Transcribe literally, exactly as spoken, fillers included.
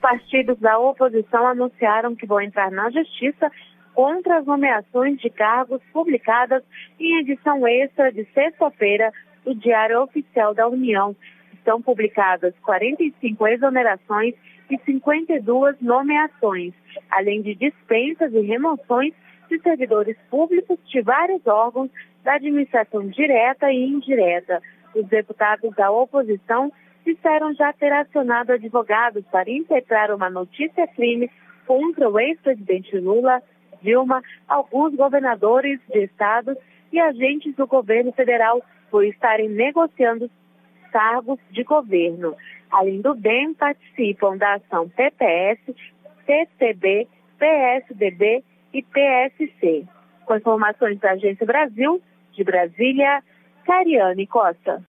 Partidos da oposição anunciaram que vão entrar na justiça contra as nomeações de cargos publicadas em edição extra de sexta-feira do Diário Oficial da União. Estão publicadas quarenta e cinco exonerações e cinquenta e duas nomeações, além de dispensas e remoções de servidores públicos de vários órgãos da administração direta e indireta. Os deputados da oposição disseram já ter acionado advogados para impetrar uma notícia-crime contra o ex-presidente Lula, Dilma, alguns governadores de estados e agentes do governo federal por estarem negociando cargos de governo. Além do B E M, participam da ação P P S, P T B, P S D B e P S C. Com informações da Agência Brasil, de Brasília, Cariane Costa.